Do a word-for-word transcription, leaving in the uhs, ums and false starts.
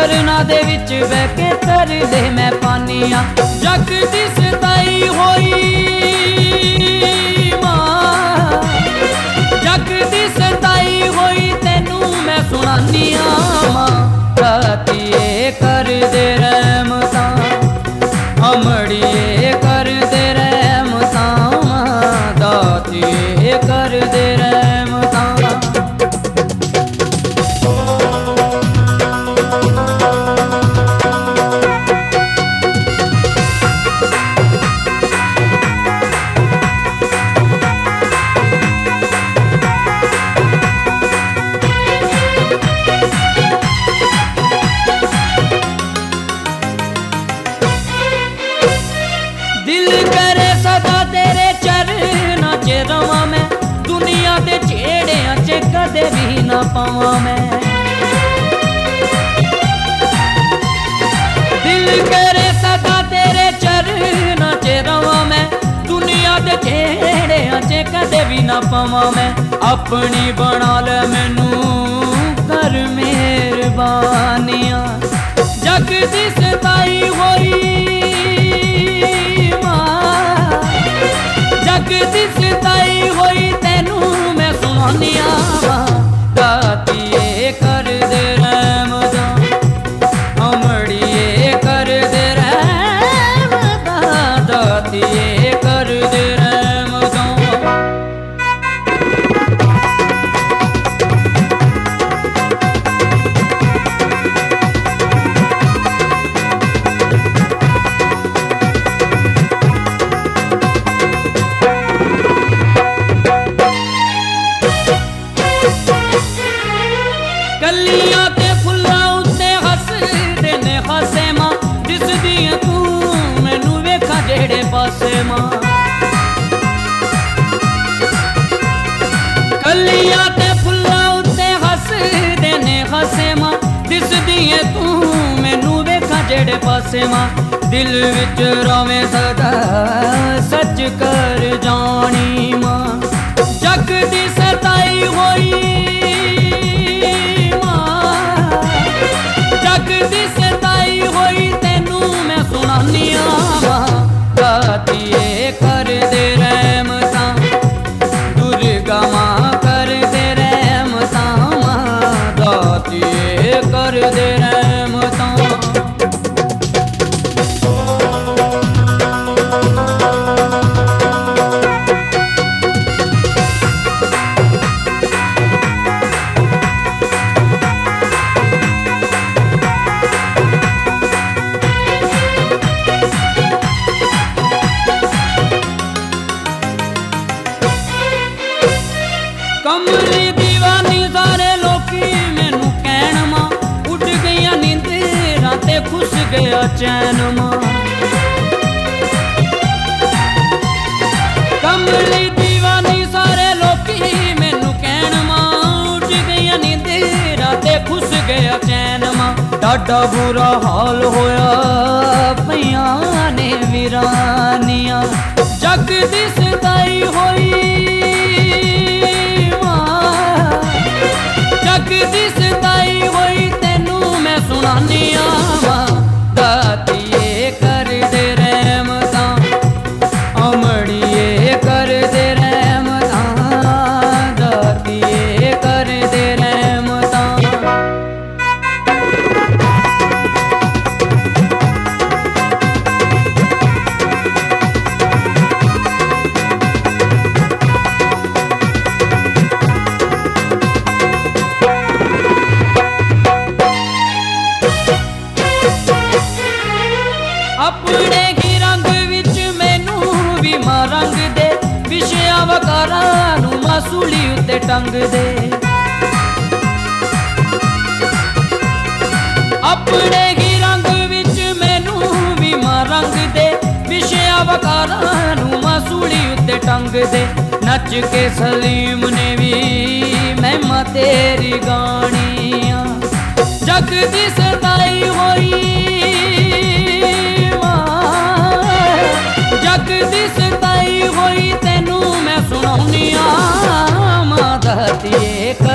चरना दे विच बह के कर ले मैं पानिया। जग दी सताई होई मां, जग दी सताई होई तेनू मैं सुनानिया मां। दातिए कर दे रहमतां, अमड़िए कर दे रहमतां मां। दातिए कर दे रहमतां। दिल करे सदा तेरे चरना च रवां मैं, दुनिया दे छेड़ियां च कदे भी ना पावां मैं। दिल करे सदा तेरे चरना च रवां मैं, दुनिया दे छेड़ियां च कदे भी ना पावां मैं। अपनी बना ले मैनू कर मेहरबानियां। जग दी सताई होई जग दी सताई होई तेनू मैं सुनानिया वां। दातिए कर दे रहमतां, अमड़िए कर दे रहमतां। दातिए कर दे रहमतां। कलियां ते फुल्लां उत्ते हसदे ने खासे मां, दिसदी ऐ तू मैनू वेखा जेड़े पासे मां। कलियां ते फुल्लां उत्ते हसदे ने खासे मां, दिसदी ऐ तू मैनू वेखा जेड़े पासे मां। दिल विच रवे सदा सच कर जानी मां। जग दी सताई होई जग दी सताई होई तेनू मैं सुनानिया वां। दातिए कर दे रहमतां, दुर्गा मां कर दे रहमतां मां। दातिए कर दे रहमतां। कमली दीवानी सारे लोकी मैनू कहण मां, उठ गईयां नींदरां ते खुस गया चैन मां। कमली दीवानी सारे लोकी मैनू कहण मां, उठ गईयां नींदरां ते खुस गया चैन मां। डाडा बुरा हाल होया पईयां ने वीरानियां। जग दी सताई होई जग दी सताई होई तेनू मैं सुनानिया वां। दातिए कर दे रहमतां, अमड़िए कर दे रहमतां। दातिए कर दे रहमतां। अपने ही रंग विच मैनू भी मां रंग दे, विषया वकारां नू मासूली उत्ते टंग दे। अपने ही रंग विच मैनू भी मां रंग दे, विषया वकारां नू मासूली उत्ते टंग दे। नच के सलीम ने भी महिमा तेरी गानियां। जग दी सताई होई जग दी सताई होई तेनू मैं सुनानिया मां। दातिए